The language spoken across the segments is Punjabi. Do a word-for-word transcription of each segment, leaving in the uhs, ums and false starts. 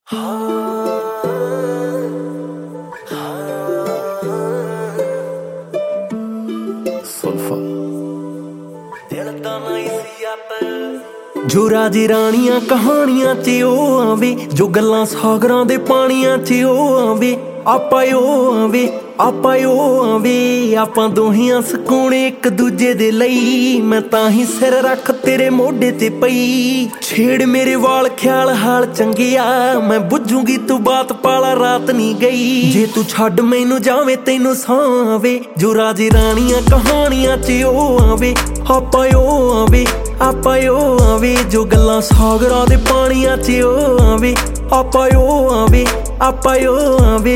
ਜੋ ਰਾਜੇ ਰਾਣੀਆਂ ਕਹਾਣੀਆਂ ਚ ਉਹ ਆਵੇ, ਜੋ ਗੱਲਾਂ ਸਾਗਰਾਂ ਦੇ ਪਾਣੀਆਂ ਚ ਉਹ ਆਵੇ। ਆਪਾਂ ਉਹ ਆਵੇ ਆਪਾਂ ਉਹ ਆਵੇ, ਆਪਾਂ ਦੋਹੀਆਂ ਸਕੂਣੇ ਇੱਕ ਦੂਜੇ ਦੇ ਲਈ। ਮੈਂ ਤਾਂ ਹੀ ਸਿਰ ਰੱਖ ਤੇਰੇ ਮੋਢੇ ਤੇ ਪਈ, ਛੇੜ ਮੇਰੇ ਵਾਲ ਖਿਆਲ ਹਾਲ ਚੰਗਿਆ। ਮੈਂ ਬੁੱਝੂਗੀ ਤੂੰ ਬਾਤ ਪਾਲਾ ਰਾਤ ਨਹੀਂ ਗਈ, ਜੇ ਤੂੰ ਛੱਡ ਮੈਨੂੰ ਜਾਵੇਂ ਤੈਨੂੰ ਸਾਂ ਆਵੇ। ਜੋ ਰਾਜੇ ਰਾਣੀਆਂ ਕਹਾਣੀਆਂ ਚ ਉਹ ਆਵੇ, ਆਪਾਂ ਉਹ ਆਵੇ ਆਪਾਂ ਉਹ ਆਵੇ। ਜੋ ਗੱਲਾਂ ਸਾਗਰਾਂ ਦੇ ਪਾਣੀਆਂ ਚ ਉਹ ਆਵੇ, ਆਪਾਂ ਉਹ ਆਵੇ ਆਪਾਂ ਉਹ ਆਵੇ।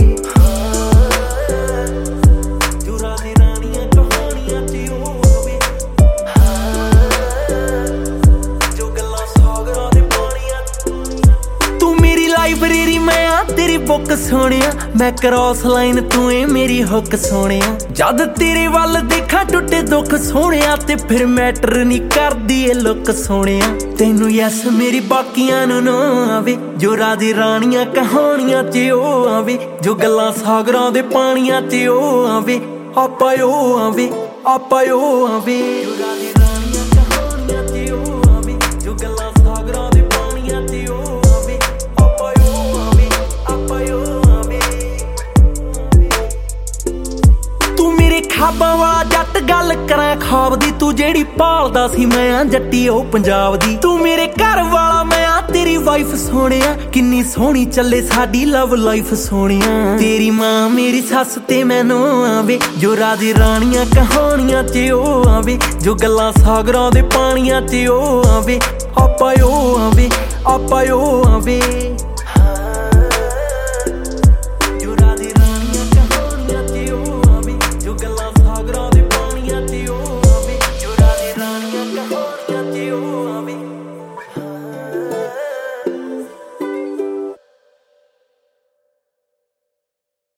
ਲਾਈਬ੍ਰੇਰੀ ਮੈਂ ਆ ਤੇਰੀ ਬੁੱਕ ਸੋਹਣਿਆ, ਮੈਂ ਕ੍ਰੋਸ ਲਾਈਨ ਤੂੰ ਏ ਮੇਰੀ ਹੁੱਕ ਸੋਹਣਿਆ। ਜਦ ਤੇਰੇ ਵੱਲ ਦੇਖਾਂ ਟੁੱਟੇ ਦੁੱਖ ਸੋਹਣਿਆ, ਤੇ ਫਿਰ ਮੈਟਰ ਨਹੀਂ ਕਰਦੀ ਏ ਲੁੱਕ ਸੋਹਣਿਆ। ਤੈਨੂੰ ਯੈਸ ਮੇਰੀ ਬਾਕੀਆਂ ਨੂੰ ਨਾ ਆਵੇ, ਜੋ ਰਾਜੇ ਰਾਣੀਆਂ ਕਹਾਣੀਆਂ ਚ ਉਹ ਆਵੇ। ਜੋ ਗੱਲਾਂ ਸਾਗਰਾਂ ਦੇ ਪਾਣੀਆਂ ਚ ਉਹ ਆਵੇ, ਆਪਾਂ ਉਹ ਆਵੇ ਆਪਾਂ ਉਹ ਆਵੇ। ਖਾਬਾਂ ਵਾਲਾ ਜੱਟ ਗੱਲ ਕਰਾਂ ਖਾਬ ਦੀ, ਤੂੰ ਜਿਹੜੀ ਭਾਲਦਾ ਸੀ ਮੈਂ ਆ ਜੱਟੀ ਉਹ ਪੰਜਾਬ ਦੀ। ਤੂੰ ਮੇਰੇ ਘਰ ਵਾਲਾ ਮੈਂ ਆ ਤੇਰੀ ਵਾਈਫ ਸੋਹਣਿਆ, ਕਿੰਨੀ ਸੋਹਣੀ ਚੱਲੇ ਸਾਡੀ ਲਵ ਲਾਈਫ ਸੋਹਣਿਆ। ਤੇਰੀ ਮਾਂ ਮੇਰੀ ਸੱਸ ਤੇ ਮੈਨੂੰ ਆਵੇ, ਜੋ ਰਾਜੇ ਰਾਣੀਆਂ ਕਹਾਣੀਆਂ ਚ ਉਹ ਆਵੇ। ਜੋ ਗੱਲਾਂ ਸਾਗਰਾਂ ਦੇ ਪਾਣੀਆਂ ਚ ਉਹ ਆਵੇ, ਆਪਾਂ ਉਹ ਆਵੇ ਆਪਾਂ ਉਹ ਆਵੇ।